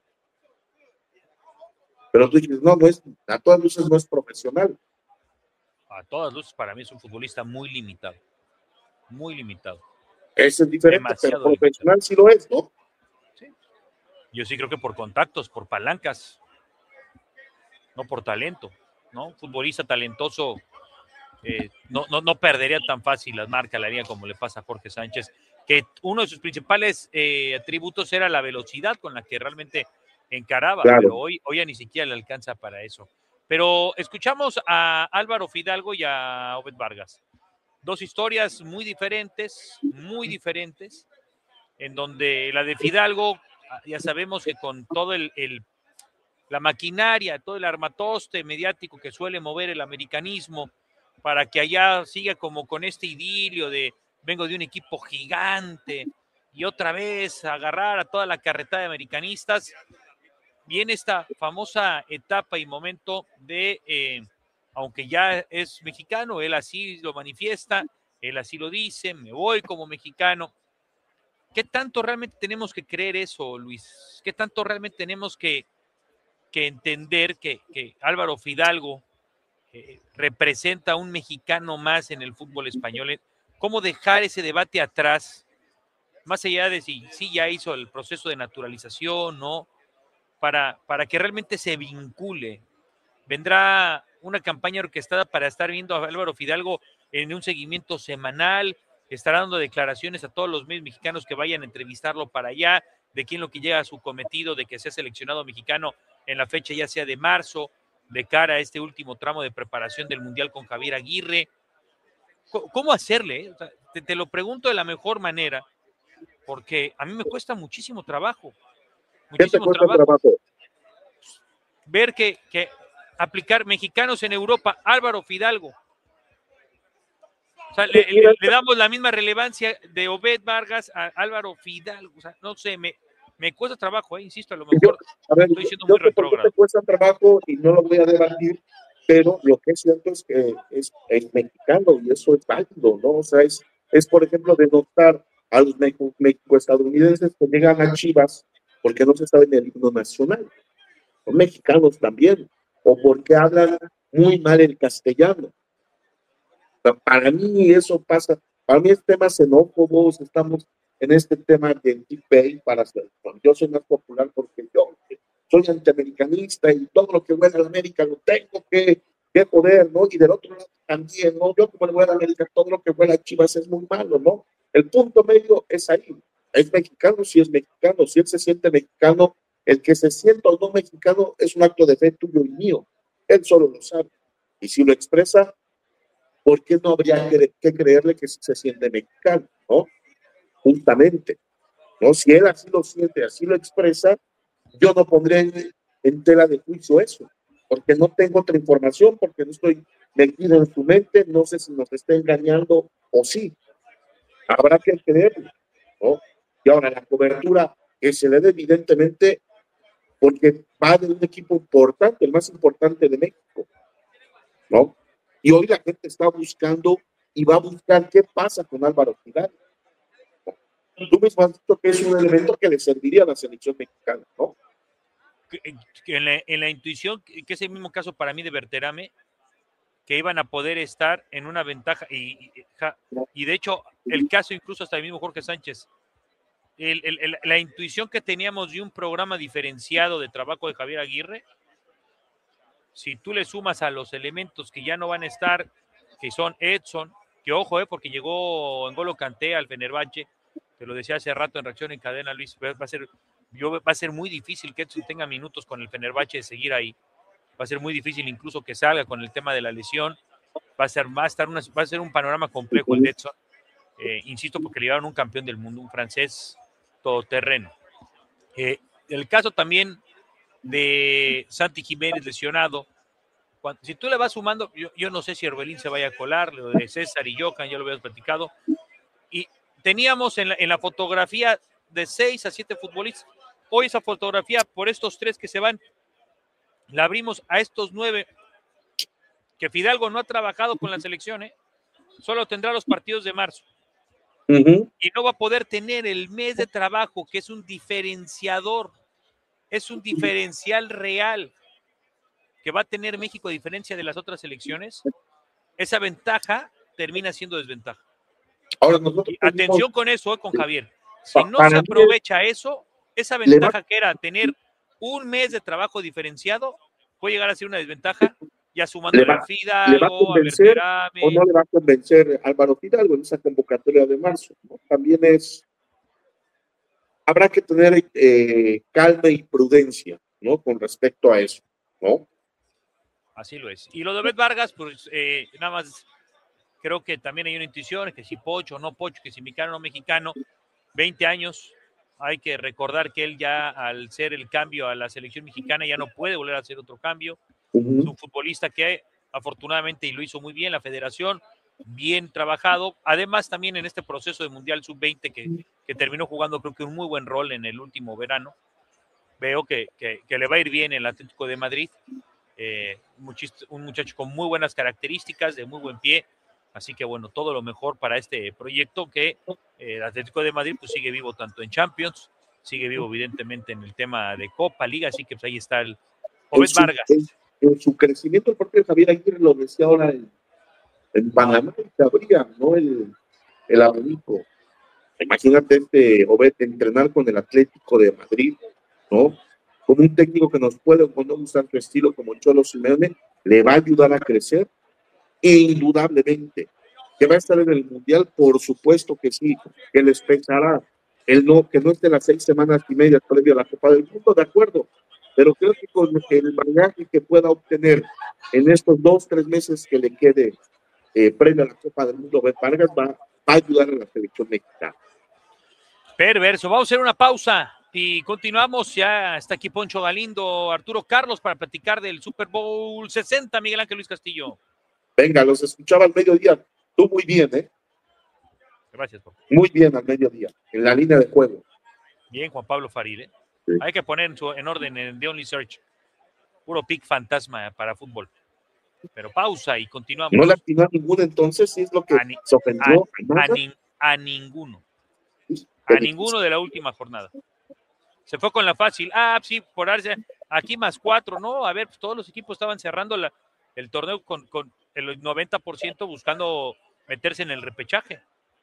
Pero tú dices, no, no es, a todas luces no es profesional. A todas luces para mí es un futbolista muy limitado. Muy limitado. Eso es diferente, demasiado pero profesional limitado. sí lo es, ¿no? Sí. Yo sí creo que por contactos, por palancas, no por talento, ¿no? Un futbolista talentoso eh, no, no, no perdería tan fácil las marcas, la haría como le pasa a Jorge Sánchez, que uno de sus principales eh, atributos era la velocidad con la que realmente encaraba, Claro. pero hoy, hoy ya ni siquiera le alcanza para eso. Pero escuchamos a Álvaro Fidalgo y a Obed Vargas. Dos historias muy diferentes, muy diferentes, en donde la de Fidalgo, ya sabemos que con todo el, el la maquinaria, todo el armatoste mediático que suele mover el americanismo para que allá siga como con este idilio de vengo de un equipo gigante y otra vez agarrar a toda la carretada de americanistas, viene esta famosa etapa y momento de, eh, aunque ya es mexicano, él así lo manifiesta, él así lo dice, me voy como mexicano. ¿Qué tanto realmente tenemos que creer eso, Luis? ¿Qué tanto realmente tenemos que que entender que, que Álvaro Fidalgo eh, representa a un mexicano más en el fútbol español? ¿Cómo dejar ese debate atrás, más allá de si, si ya hizo el proceso de naturalización, ¿no? Para, para que realmente se vincule. Vendrá una campaña orquestada para estar viendo a Álvaro Fidalgo en un seguimiento semanal, estará dando declaraciones a todos los medios mexicanos que vayan a entrevistarlo para allá, de quién lo que llega a su cometido de que sea seleccionado mexicano en la fecha ya sea de marzo, de cara a este último tramo de preparación del Mundial con Javier Aguirre. ¿Cómo hacerle? O sea, te, te lo pregunto de la mejor manera, porque a mí me cuesta muchísimo trabajo. Muchísimo ¿Qué te cuesta trabajo, trabajo? Ver que, que aplicar mexicanos en Europa, Álvaro Fidalgo. O sea, le, le, le damos la misma relevancia de Obed Vargas a Álvaro Fidalgo. O sea, no sé, me, me cuesta trabajo, eh, insisto, a lo mejor Yo, a ver, estoy siendo yo muy sé por qué retrógrado. te cuesta trabajo y no lo voy a debatir, pero lo que es cierto es que es, es mexicano y eso es válido, ¿no? O sea, es, es por ejemplo, denotar a los mexico-estadounidenses que llegan a Chivas porque no se sabe el himno nacional. Son mexicanos también, o porque hablan muy mal el castellano. O sea, para mí eso pasa, para mí es tema xenófobos, estamos en este tema de T-Pay para ser, yo soy más popular porque yo soy antiamericanista y todo lo que huele a la América lo tengo que, que poder, ¿no? Y del otro lado también, ¿no? Yo como le voy a la América, todo lo que huele a Chivas es muy malo, ¿no? El punto medio es ahí. Es mexicano, si es mexicano, si él se siente mexicano, el que se sienta o no mexicano es un acto de fe tuyo y mío. Él solo lo sabe. Y si lo expresa, ¿por qué no habría que, que creerle que se siente mexicano, ¿no? Justamente, ¿no? Si él así lo siente, así lo expresa, yo no pondré en, en tela de juicio eso, porque no tengo otra información, porque no estoy metido en su mente, no sé si nos está engañando o sí. Habrá que creerlo, ¿no? Y ahora la cobertura que se le dé evidentemente, porque va de un equipo importante, el más importante de México, ¿no? Y hoy la gente está buscando y va a buscar qué pasa con Álvaro Fidalgo. tú mismo has dicho que es un elemento que le serviría a la selección mexicana, ¿no? En la, en la intuición, que es el mismo caso para mí de Berterame, que iban a poder estar en una ventaja, y, y, y de hecho, el caso incluso hasta el mismo Jorge Sánchez, el, el, el, la intuición que teníamos de un programa diferenciado de trabajo de Javier Aguirre, si tú le sumas a los elementos que ya no van a estar, que son Edson, que ojo, eh, porque llegó N'Golo Kanté al Fenerbahce, te lo decía hace rato en Reacción en Cadena, Luis, va a ser, yo, va a ser muy difícil que Edson tenga minutos con el Fenerbahce de seguir ahí, va a ser muy difícil incluso que salga con el tema de la lesión, va a ser, va a estar una, va a ser un panorama complejo el de Edson, eh, insisto, porque le llevaron un campeón del mundo, un francés todoterreno. Eh, el caso también de Santi Jiménez lesionado, cuando, si tú le vas sumando, yo, yo no sé si Orbelín se vaya a colar, lo de César y Johan, ya lo habíamos platicado, y teníamos en la, en la fotografía de seis a siete futbolistas, hoy esa fotografía por estos tres que se van, la abrimos a estos nueve, que Fidalgo no ha trabajado con la selección, ¿eh? Solo tendrá los partidos de marzo. Uh-huh. Y no va a poder tener el mes de trabajo, que es un diferenciador, es un diferencial real que va a tener México a diferencia de las otras selecciones. Esa ventaja termina siendo desventaja. Ahora nosotros y atención tenemos... con eso, eh, con Javier. Si no se aprovecha eso, esa ventaja va... que era tener un mes de trabajo diferenciado, puede llegar a ser una desventaja, ya sumando a Fidalgo, ¿le va a convencer a o no le va a convencer Álvaro Fidalgo en esa convocatoria de marzo? ¿No? También es, habrá que tener eh, calma y prudencia, ¿no? Con respecto a eso, ¿no? Así lo es. Y lo de Obed Vargas, pues eh, nada más, creo que también hay una intuición, que si Pocho o no Pocho, que si mexicano o no mexicano, veinte años, hay que recordar que él ya al ser el cambio a la selección mexicana ya no puede volver a hacer otro cambio. Uh-huh. Es un futbolista que afortunadamente, y lo hizo muy bien la federación, bien trabajado, además también en este proceso de Mundial sub veinte que, que terminó jugando creo que un muy buen rol en el último verano. Veo que, que, que le va a ir bien el Atlético de Madrid, eh, un muchacho con muy buenas características, de muy buen pie, así que bueno, todo lo mejor para este proyecto que eh, el Atlético de Madrid pues sigue vivo tanto en Champions, sigue vivo evidentemente en el tema de Copa, Liga, así que pues ahí está el Obed Vargas. En, en su crecimiento, el propio Javier Aguirre lo decía ahora en, en Panamá, se abría, ¿no? El, el abanico. Imagínate este Obed entrenar con el Atlético de Madrid, ¿no? Con un técnico que nos puede o no gustar su estilo como Cholo Simeone, le va a ayudar a crecer, indudablemente. Que va a estar en el Mundial, por supuesto que sí, que les pesará. El no, que no esté las seis semanas y media previo a la Copa del Mundo, de acuerdo, pero creo que con el bagaje que pueda obtener en estos dos, tres meses que le quede eh, previo a la Copa del Mundo, Obed Vargas va, va a ayudar a la selección mexicana. Perverso, vamos a hacer una pausa y continuamos. Ya está aquí Poncho Galindo, Arturo Carlos para platicar del Super Bowl sesenta, Miguel Ángel Luis Castillo. Venga, los escuchaba al mediodía, tú muy bien, ¿eh? Gracias, por muy bien al mediodía, en la línea de juego. Bien, Juan Pablo Farid, ¿eh? Sí. Hay que poner en, su, en orden en The Only Search. Puro pick fantasma para fútbol. Pero pausa y continuamos. No le atinó a ninguno, entonces, sí es lo que a ni, se ofendió. A, a, ni, a ninguno. A ninguno de la última jornada. Se fue con la fácil. Ah, sí, por darse aquí más cuatro, ¿no? A ver, pues todos los equipos estaban cerrando la, el torneo con, con el noventa por ciento buscando meterse en el repechaje.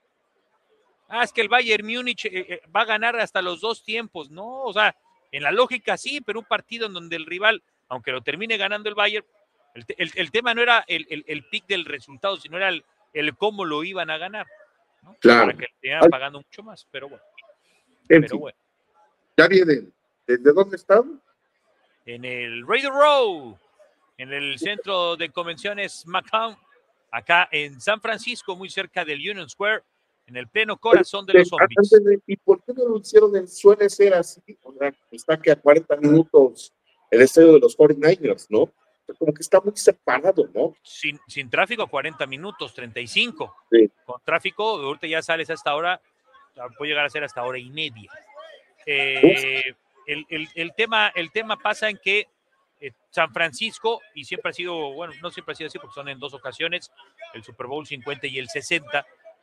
Ah, es que el Bayern Múnich eh, eh, va a ganar hasta los dos tiempos. No, o sea, en la lógica sí, pero un partido en donde el rival, aunque lo termine ganando el Bayern, el, el, el tema no era el, el, el pick del resultado, sino era el, el cómo lo iban a ganar, ¿no? Claro. Para que le estuvieran pagando mucho más, pero bueno. En pero fin. bueno. Ya vienen. ¿Desde dónde están? En el Radio Row, en el centro de convenciones McCown, acá en San Francisco, muy cerca del Union Square, en el pleno corazón de los zombies. ¿Y por qué no lo hicieron en suele ser así? O sea, está que a cuarenta minutos el estadio de los cuarenta y nueve ers, ¿no? Como que está muy separado, ¿no? Sin, sin tráfico, cuarenta minutos, treinta y cinco. Sí. Con tráfico, ahorita ya sales hasta ahora, puede llegar a ser hasta hora y media. Eh, el, el, el, tema, el tema pasa en que eh, San Francisco, y siempre ha sido, bueno, no siempre ha sido así porque son en dos ocasiones, el Super Bowl cincuenta y el sesenta,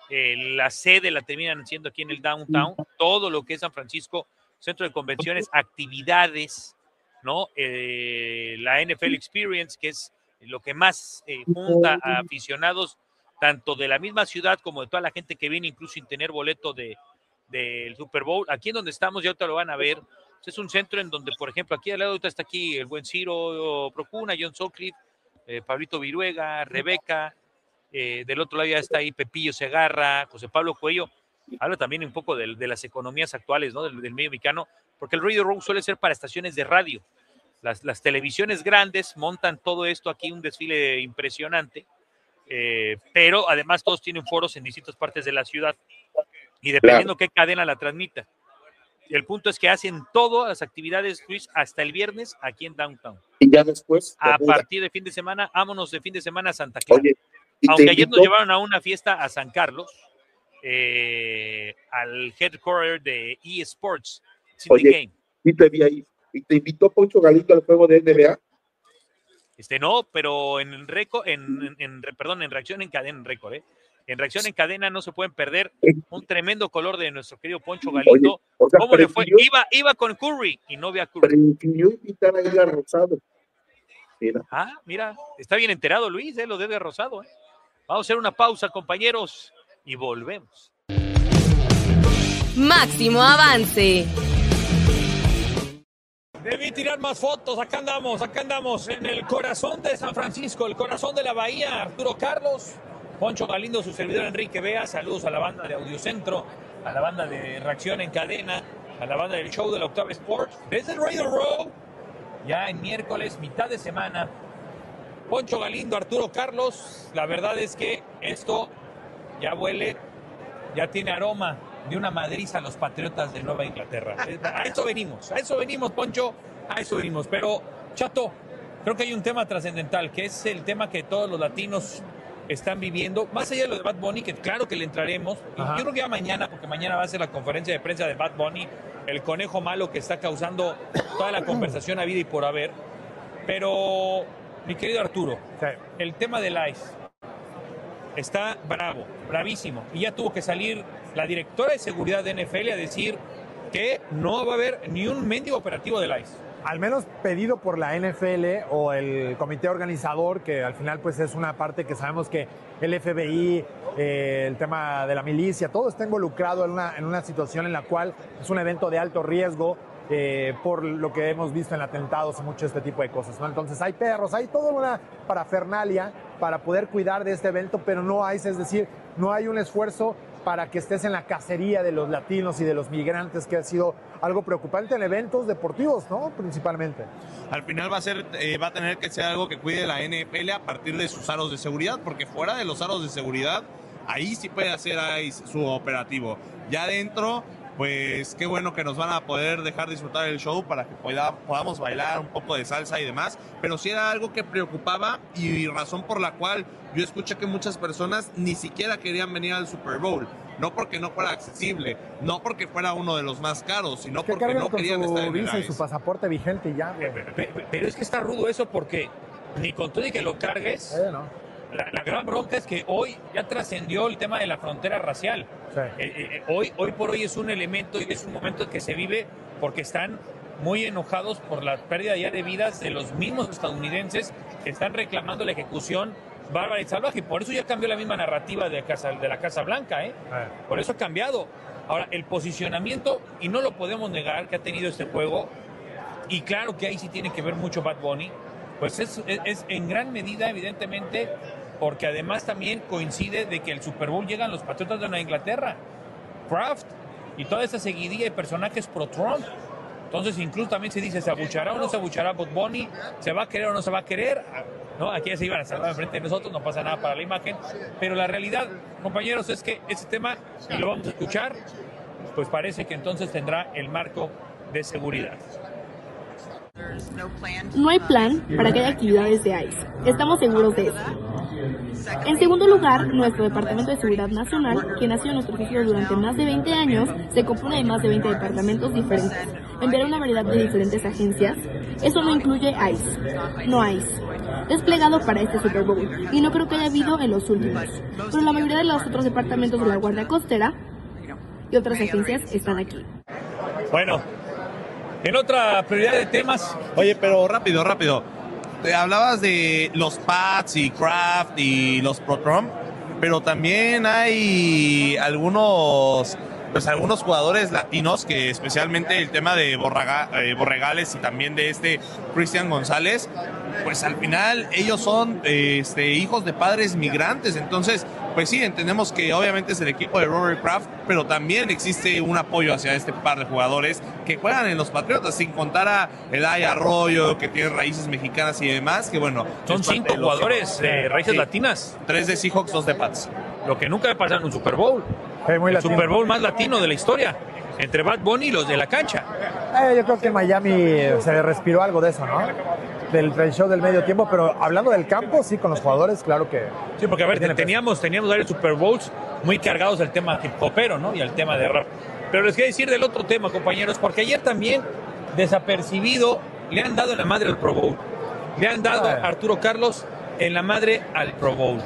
eh, la sede la terminan siendo aquí en el downtown, todo lo que es San Francisco, centro de convenciones, actividades, ¿no? Eh, la N F L Experience, que es lo que más eh, junta a aficionados tanto de la misma ciudad como de toda la gente que viene incluso sin tener boleto de del Super Bowl. Aquí en donde estamos, ya ahorita lo van a ver, es un centro en donde, por ejemplo, aquí al lado está aquí el buen Ciro Procuna, John Sutcliffe, eh, Pablito Viruega, Rebeca, eh, del otro lado ya está ahí Pepillo Segarra, José Pablo Cuello. Habla también un poco de, de las economías actuales, ¿no? Del, del medio mexicano, porque el Radio Row suele ser para estaciones de radio. Las, las televisiones grandes montan todo esto aquí, un desfile impresionante, eh, pero además todos tienen foros en distintas partes de la ciudad y dependiendo claro. qué cadena la transmita. El punto es que hacen todas las actividades, Luis, hasta el viernes aquí en Downtown. Y ya después. A partir de fin de semana, vámonos de fin de semana a Santa Clara. Oye, aunque ayer nos llevaron a una fiesta a San Carlos, eh, al headquarter de eSports, Oye, Game. Y te vi ahí. ¿Y te invitó Poncho Galindo al juego de N B A? Este no, pero en récord, en, en, en, perdón, en reacción en cadena, en récord, ¿eh? En reacción en cadena no se pueden perder un tremendo color de nuestro querido Poncho Galindo. Oye, o sea, ¿cómo le fue? Iba, iba con Curry y no ve a Curry. Prefirió invitar a Edgar Rosado. Mira. Ah, mira, está bien enterado Luis, ¿eh? Lo de Edgar Rosado, ¿eh? Vamos a hacer una pausa, compañeros, y volvemos. Máximo avance. Debí tirar más fotos, acá andamos, acá andamos en el corazón de San Francisco, el corazón de la bahía. Arturo Carlos, Poncho Galindo, su servidor Enrique Vea, saludos a la banda de Audiocentro, a la banda de Reacción en Cadena, a la banda del show de la Octava Sports, desde el Radio Row, ya en miércoles, mitad de semana. Poncho Galindo, Arturo Carlos, la verdad es que esto ya huele, ya tiene aroma de una madriza a los Patriotas de Nueva Inglaterra. A eso venimos, a eso venimos, Poncho, a eso venimos. Pero, Chato, creo que hay un tema trascendental, que es el tema que todos los latinos están viviendo, más allá de lo de Bad Bunny, que claro que le entraremos. Y yo creo que ya mañana, porque mañana va a ser la conferencia de prensa de Bad Bunny, el conejo malo que está causando toda la conversación a vida y por haber. Pero, mi querido Arturo, sí. El tema del ICE está bravo, bravísimo, y ya tuvo que salir la directora de seguridad de N F L a decir que no va a haber ni un mendigo operativo del ICE. Al menos pedido por la N F L o el comité organizador, que al final pues es una parte que sabemos que el F B I, eh, el tema de la milicia, todo está involucrado en una, en una situación en la cual es un evento de alto riesgo, eh, por lo que hemos visto en atentados y mucho este tipo de cosas, ¿no? Entonces hay perros, hay toda una parafernalia para poder cuidar de este evento, pero no hay, es decir, no hay un esfuerzo para que estés en la cacería de los latinos y de los migrantes, que ha sido algo preocupante en eventos deportivos, ¿no? Principalmente. Al final va a ser, eh, va a tener que ser algo que cuide la N F L a partir de sus aros de seguridad, porque fuera de los aros de seguridad, ahí sí puede hacer ahí su operativo. Ya adentro, pues qué bueno que nos van a poder dejar disfrutar el show para que pueda, podamos bailar un poco de salsa y demás, pero sí era algo que preocupaba y razón por la cual yo escuché que muchas personas ni siquiera querían venir al Super Bowl, no porque no fuera accesible, no porque fuera uno de los más caros, sino es que porque no querían estar en el visa y su pasaporte vigente y ya. Pero, pero, pero es que está rudo eso, porque ni con todo y que lo cargues, eh, no. La, la gran bronca es que hoy ya trascendió el tema de la frontera racial. Sí. Eh, eh, hoy, hoy por hoy es un elemento y es un momento que se vive porque están muy enojados por la pérdida ya de vidas de los mismos estadounidenses que están reclamando la ejecución bárbara y salvaje. Y por eso ya cambió la misma narrativa de, casa, de la Casa Blanca, ¿eh? Ah. Por eso ha cambiado. Ahora, el posicionamiento, y no lo podemos negar, que ha tenido este juego, y claro que ahí sí tiene que ver mucho Bad Bunny, pues es, es, es en gran medida, evidentemente, porque además también coincide de que el Super Bowl llegan los Patriotas de Nueva Inglaterra, Kraft y toda esa seguidilla de personajes pro-Trump. Entonces incluso también se dice, ¿se abuchará o no se abuchará Bad Bunny? ¿Se va a querer o no se va a querer? ¿No? Aquí ya se iban a salvar enfrente de nosotros, no pasa nada para la imagen, pero la realidad, compañeros, es que ese tema, y lo vamos a escuchar, pues parece que entonces tendrá el marco de seguridad. No hay plan para que haya actividades de ICE. Estamos seguros de eso. En segundo lugar, nuestro Departamento de Seguridad Nacional, que nació en nuestro sitio durante más de veinte años, se compone de más de veinte departamentos diferentes, enviará una variedad de diferentes agencias. Eso no incluye ICE. No ICE. desplegado para este Super Bowl, y no creo que haya habido en los últimos. Pero la mayoría de los otros departamentos de la Guardia Costera y otras agencias están aquí. Bueno, en otra prioridad de temas... Oye, pero rápido, rápido. Te hablabas de los Pats y Kraft y los Protrom, pero también hay algunos... pues algunos jugadores latinos que especialmente el tema de Borraga, eh, Borregales y también de este Cristian González, pues al final ellos son eh, este, hijos de padres migrantes, entonces pues sí, entendemos que obviamente es el equipo de Robert Kraft, pero también existe un apoyo hacia este par de jugadores que juegan en los Patriotas, sin contar a Eli Arroyo, que tiene raíces mexicanas y demás, que bueno... Son cinco de jugadores de eh, raíces sí, latinas. Tres de Seahawks, dos de Pats. Lo que nunca ha pasado en un Super Bowl. Eh, muy el latino. Super Bowl más latino de la historia, entre Bad Bunny y los de la cancha. Eh, yo creo que en Miami se respiró algo de eso, ¿no? Del, del show del medio tiempo, pero hablando del campo, sí, con los jugadores, claro que... Sí, porque a ver, teníamos, teníamos varios Super Bowls muy cargados del tema hip hopero, ¿no? Y el tema de rap. Pero les quiero decir del otro tema, compañeros, porque ayer también, desapercibido, le han dado en la madre al Pro Bowl. Le han dado a Arturo Carlos en la madre al Pro Bowl.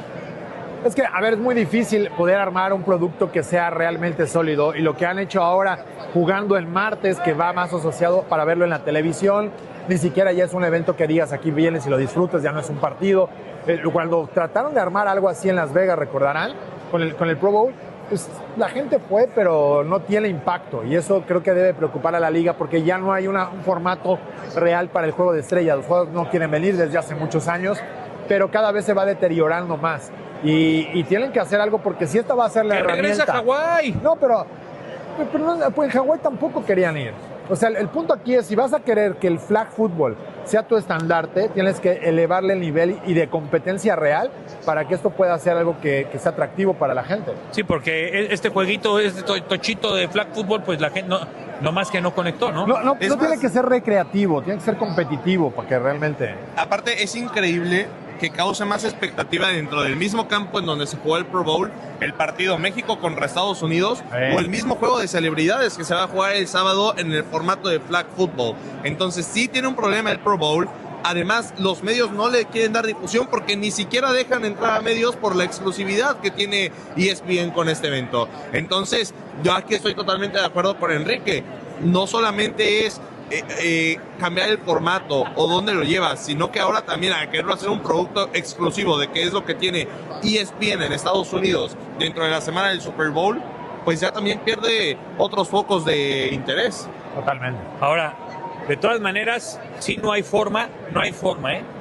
Es que, a ver, es muy difícil poder armar un producto que sea realmente sólido, y lo que han hecho ahora, jugando el martes, que va más asociado para verlo en la televisión, ni siquiera ya es un evento que digas aquí vienes y lo disfrutas, ya no es un partido. Eh, cuando trataron de armar algo así en Las Vegas, recordarán, con el, con el Pro Bowl, pues la gente fue, pero no tiene impacto, y eso creo que debe preocupar a la liga, porque ya no hay una, un formato real para el juego de estrellas. Los juegos no quieren venir desde hace muchos años, pero cada vez se va deteriorando más. Y, y tienen que hacer algo, porque si esta va a ser la ¡Que herramienta... regresa a Hawái! No, pero, pero no, pues en Hawái tampoco querían ir. O sea, el, el punto aquí es, si vas a querer que el flag football sea tu estandarte, tienes que elevarle el nivel y de competencia real para que esto pueda ser algo que, que sea atractivo para la gente. Sí, porque este jueguito, este tochito de flag football, pues la gente no, no más que no conectó, ¿no? No, no, no más, tiene que ser recreativo, tiene que ser competitivo para que realmente... Aparte, es increíble que cause más expectativa dentro del mismo campo en donde se jugó el Pro Bowl, el partido México contra Estados Unidos, eh. o el mismo juego de celebridades que se va a jugar el sábado en el formato de flag football. Entonces sí tiene un problema el Pro Bowl. Además, los medios no le quieren dar difusión porque ni siquiera dejan entrar a medios por la exclusividad que tiene E S P N con este evento. Entonces, yo aquí estoy totalmente de acuerdo con Enrique. No solamente es Eh, eh, cambiar el formato o dónde lo llevas, sino que ahora también a quererlo hacer un producto exclusivo de que es lo que tiene E S P N en Estados Unidos dentro de la semana del Super Bowl, pues ya también pierde otros focos de interés. Totalmente. Ahora, de todas maneras, si no hay forma, no hay forma, ¿eh?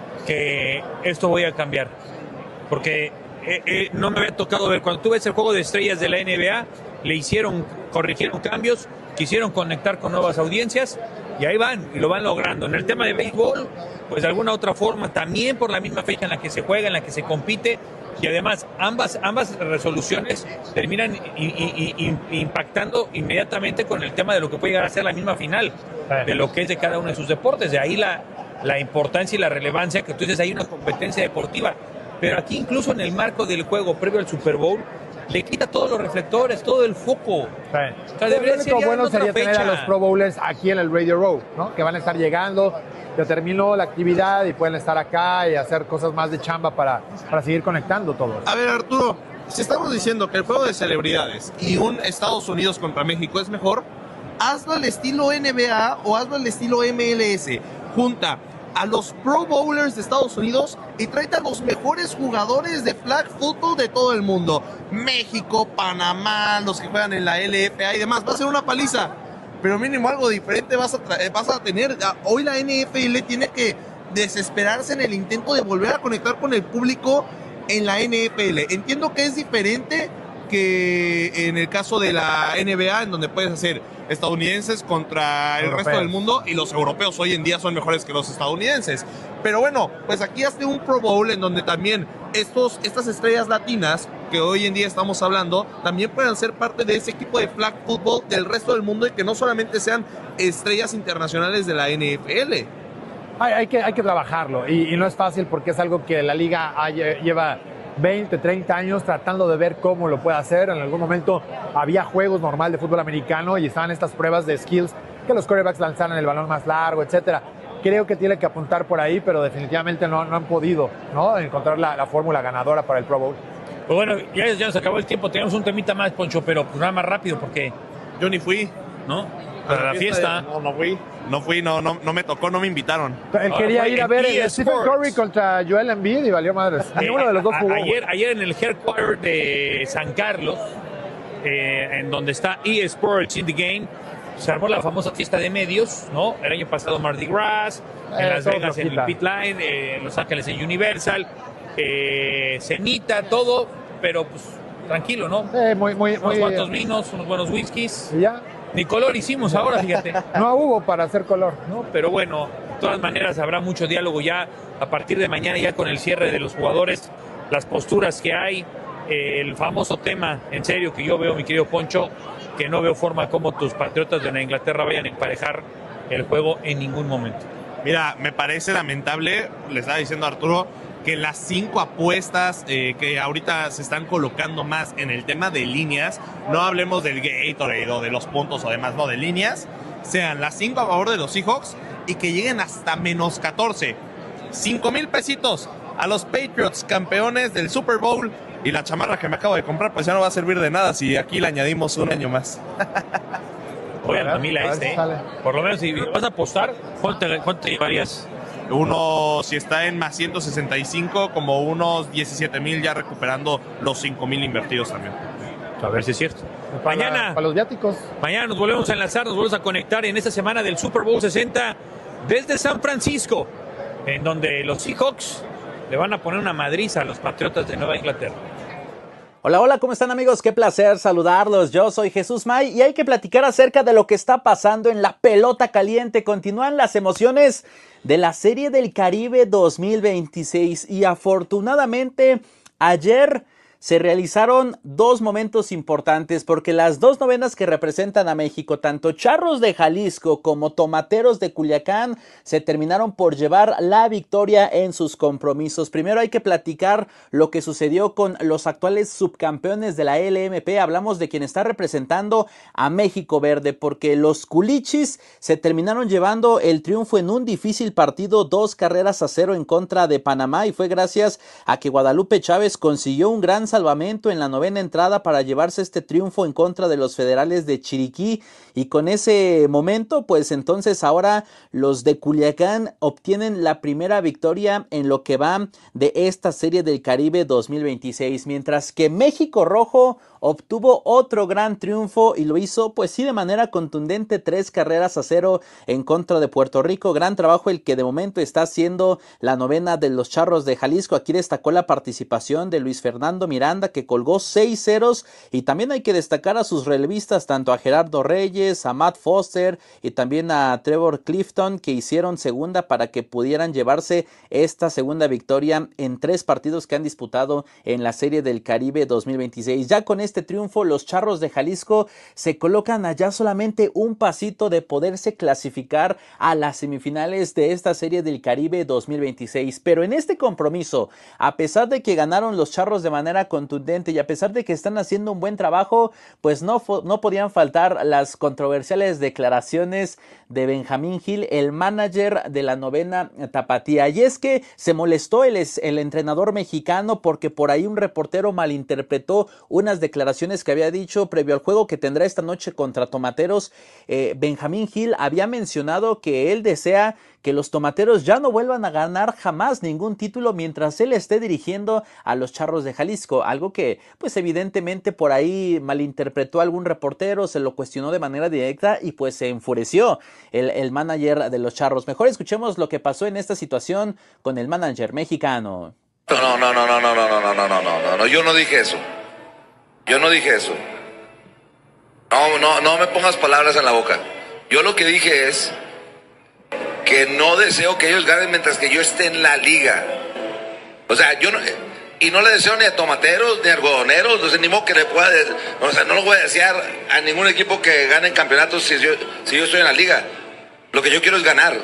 Que esto vaya a cambiar. Porque eh, eh, no me había tocado ver, cuando tú ves el juego de estrellas de la N B A, le hicieron, corrigieron cambios, quisieron conectar con nuevas audiencias y ahí van, y lo van logrando. En el tema de béisbol, pues de alguna otra forma, también por la misma fecha en la que se juega, en la que se compite, y además ambas, ambas resoluciones terminan i, i, i, impactando inmediatamente con el tema de lo que puede llegar a ser la misma final, de lo que es de cada uno de sus deportes. De ahí la, la importancia y la relevancia que tú dices, hay una competencia deportiva. Pero aquí incluso en el marco del juego previo al Super Bowl, le quita todos los reflectores, todo el foco. Sí. O sea, debería ser lo bueno sería fecha. tener a los Pro Bowlers aquí en el Radio Row, ¿no? Que van a estar llegando, ya terminó la actividad y pueden estar acá y hacer cosas más de chamba para, para seguir conectando todos. A ver, Arturo, si estamos diciendo que el juego de celebridades y un Estados Unidos contra México es mejor, hazlo al estilo N B A o hazlo al estilo M L S. Junta a los Pro Bowlers de Estados Unidos y tráete a los mejores jugadores de flag football de todo el mundo. México, Panamá, los que juegan en la L F A y demás. Va a ser una paliza, pero mínimo algo diferente vas a, vas a tener. Hoy la N F L tiene que desesperarse en el intento de volver a conectar con el público en la N F L. Entiendo que es diferente que en el caso de la N B A, en donde puedes hacer estadounidenses contra el europeos. Resto del mundo, y los europeos hoy en día son mejores que los estadounidenses. Pero bueno, pues aquí hazte un Pro Bowl en donde también estos, estas estrellas latinas que hoy en día estamos hablando, también puedan ser parte de ese equipo de flag football del resto del mundo y que no solamente sean estrellas internacionales de la N F L. Hay, hay, que, hay que trabajarlo, y, y no es fácil porque es algo que la liga hay, lleva veinte, treinta años tratando de ver cómo lo puede hacer. En algún momento había juegos normal de fútbol americano y estaban estas pruebas de skills, que los quarterbacks lanzaran el balón más largo, etcétera. creo que tiene que apuntar por ahí, pero definitivamente no, no han podido, ¿no?, encontrar la, la fórmula ganadora para el Pro Bowl. Pues bueno, ya, ya nos acabó el tiempo, tenemos un temita más, Poncho, pero pues nada más rápido porque yo ni fui, ¿no? Para la fiesta. De, no, no fui. No fui, no, no, no me tocó, no me invitaron. Él quería ir a ver el Stephen Curry contra Joel Embiid y valió madres. Ninguno de los dos jugó. Ayer, ayer en el headquarter de San Carlos, eh, en donde está E A Sports in the Game, se armó la famosa fiesta de medios, ¿no? El año pasado Mardi Gras, en Las Vegas en el Pit Line, eh, en Los Ángeles en Universal, eh, cenita, todo, pero pues tranquilo, ¿no? Eh, muy, muy, unos muy, cuantos vinos, unos buenos whiskies. ¿Y ya? Ni color hicimos ahora, fíjate. No hubo para hacer color. No, pero bueno, de todas maneras habrá mucho diálogo ya a partir de mañana, ya con el cierre de los jugadores, las posturas que hay, eh, el famoso tema, en serio, que yo veo, mi querido Poncho, que no veo forma como tus Patriotas de Nueva Inglaterra vayan a emparejar el juego en ningún momento. Mira, me parece lamentable, le estaba diciendo a Arturo, que las cinco apuestas eh, que ahorita se están colocando más en el tema de líneas, no hablemos del Gatorade o de los puntos o demás, no, de líneas, sean las cinco a favor de los Seahawks y que lleguen hasta menos catorce. Cinco mil pesitos a los Patriots, campeones del Super Bowl, y la chamarra que me acabo de comprar pues ya no va a servir de nada si aquí le añadimos un año más. Oye, a mí la este, ¿eh? Por lo menos si vas a apostar, ¿cuánto, cuánto te llevarías? Uno, si está en más ciento sesenta y cinco, como unos diecisiete mil, ya recuperando los cinco mil invertidos también. A ver si es cierto. Para, mañana, para los viáticos. Mañana nos volvemos a enlazar, nos volvemos a conectar en esta semana del Super Bowl sesenta desde San Francisco, en donde los Seahawks le van a poner una madriza a los Patriotas de Nueva Inglaterra. Hola, hola, ¿cómo están, amigos? Qué placer saludarlos. Yo soy Jesús May y hay que platicar acerca de lo que está pasando en la pelota caliente. Continúan las emociones de la Serie del Caribe dos mil veintiséis y afortunadamente ayer se realizaron dos momentos importantes porque las dos novenas que representan a México, tanto Charros de Jalisco como Tomateros de Culiacán, se terminaron por llevar la victoria en sus compromisos. Primero hay que platicar lo que sucedió con los actuales subcampeones de la L M P. Hablamos de quien está representando a México Verde, porque los Culichis se terminaron llevando el triunfo en un difícil partido, dos carreras a cero en contra de Panamá, y fue gracias a que Guadalupe Chávez consiguió un gran salvamento en la novena entrada para llevarse este triunfo en contra de los Federales de Chiriquí, y con ese momento pues entonces ahora los de Culiacán obtienen la primera victoria en lo que va de esta Serie del Caribe dos mil veintiséis, mientras que México Rojo obtuvo otro gran triunfo y lo hizo pues sí de manera contundente, tres carreras a cero en contra de Puerto Rico. Gran trabajo el que de momento está haciendo la novena de los Charros de Jalisco. Aquí destacó la participación de Luis Fernando Miranda, que colgó seis ceros, y también hay que destacar a sus relevistas, tanto a Gerardo Reyes, a Matt Foster y también a Trevor Clifton, que hicieron segunda para que pudieran llevarse esta segunda victoria en tres partidos que han disputado en la Serie del Caribe dos mil veintiséis. Ya con este triunfo, los Charros de Jalisco se colocan allá solamente un pasito de poderse clasificar a las semifinales de esta Serie del Caribe dos mil veintiséis. Pero en este compromiso, a pesar de que ganaron los Charros de manera contundente y a pesar de que están haciendo un buen trabajo, pues no, no podían faltar las controversiales declaraciones de Benjamín Gil, el manager de la novena Tapatía. Y es que se molestó el, el entrenador mexicano porque por ahí un reportero malinterpretó unas declaraciones que había dicho previo al juego que tendrá esta noche contra Tomateros. Eh, Benjamín Gil había mencionado que él desea que los Tomateros ya no vuelvan a ganar jamás ningún título mientras él esté dirigiendo a los Charros de Jalisco, algo que pues evidentemente por ahí malinterpretó algún reportero, se lo cuestionó de manera directa y pues se enfureció el, el manager de los Charros. Mejor escuchemos lo que pasó en esta situación con el manager mexicano. No, no, no, no, no, no, no, no, no, no, no, no, yo no dije eso. Yo no dije eso. No, no, no me pongas palabras en la boca. Yo lo que dije es que no deseo que ellos ganen mientras que yo esté en la liga. O sea, yo no, y no le deseo ni a Tomateros ni a Algodoneros, no sé, ni modo que le pueda, o sea, no lo voy a desear a ningún equipo que gane campeonatos si yo, si yo estoy en la liga. Lo que yo quiero es ganar.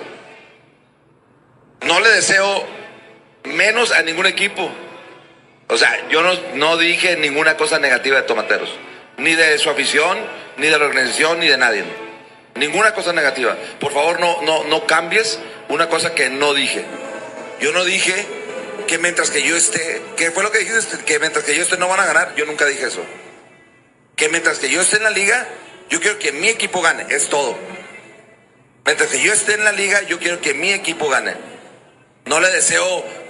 No le deseo menos a ningún equipo. O sea, yo no, no dije ninguna cosa negativa de Tomateros, ni de su afición, ni de la organización, ni de nadie. Ninguna cosa negativa. Por favor, no, no, no cambies una cosa que no dije. Yo no dije que mientras que yo esté, ¿qué fue lo que dijiste? Que mientras que yo esté no van a ganar. Yo nunca dije eso. Que mientras que yo esté en la liga, yo quiero que mi equipo gane, es todo. Mientras que yo esté en la liga, yo quiero que mi equipo gane. No le deseo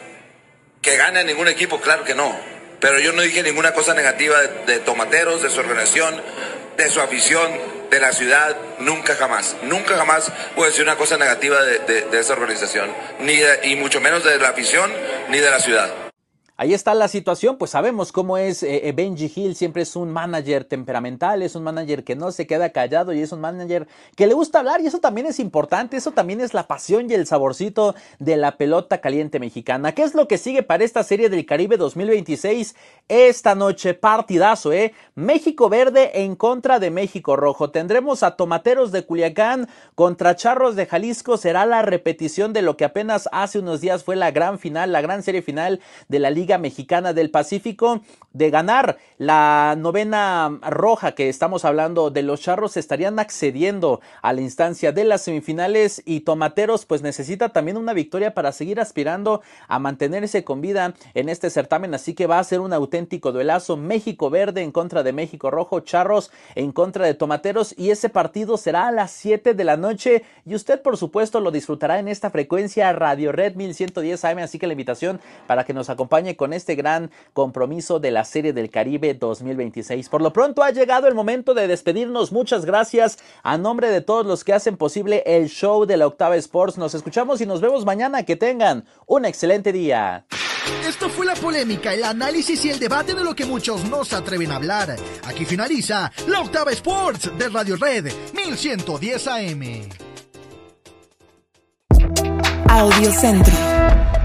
que gane a ningún equipo, claro que no. Pero yo no dije ninguna cosa negativa de, de Tomateros, de su organización, de su afición, de la ciudad, nunca jamás. Nunca jamás voy a decir una cosa negativa de, de, de esa organización, ni de, y mucho menos de la afición, ni de la ciudad. Ahí está la situación, pues sabemos cómo es eh, Benji Hill, siempre es un manager temperamental, es un manager que no se queda callado y es un manager que le gusta hablar, y eso también es importante, eso también es la pasión y el saborcito de la pelota caliente mexicana. ¿Qué es lo que sigue para esta Serie del Caribe dos mil veintiséis? Esta noche, partidazo, ¿eh? México Verde en contra de México Rojo. Tendremos a Tomateros de Culiacán contra Charros de Jalisco. Será la repetición de lo que apenas hace unos días fue la gran final, la gran serie final de la Liga Mexicana del Pacífico. De ganar la novena roja que estamos hablando de los Charros, estarían accediendo a la instancia de las semifinales, y Tomateros pues necesita también una victoria para seguir aspirando a mantenerse con vida en este certamen, así que va a ser un auténtico duelazo. México Verde en contra de México Rojo, Charros en contra de Tomateros, y ese partido será a las siete de la noche, y usted por supuesto lo disfrutará en esta frecuencia Radio Red mil ciento diez A M, así que la invitación para que nos acompañe con este gran compromiso de la Serie del Caribe dos mil veintiséis. Por lo pronto ha llegado el momento de despedirnos. Muchas gracias a nombre de todos los que hacen posible el show de la Octava Sports. Nos escuchamos y nos vemos mañana. Que tengan un excelente día. Esto fue la polémica, el análisis y el debate de lo que muchos no se atreven a hablar. Aquí finaliza la Octava Sports de Radio Red mil ciento diez A M. Audio Centro.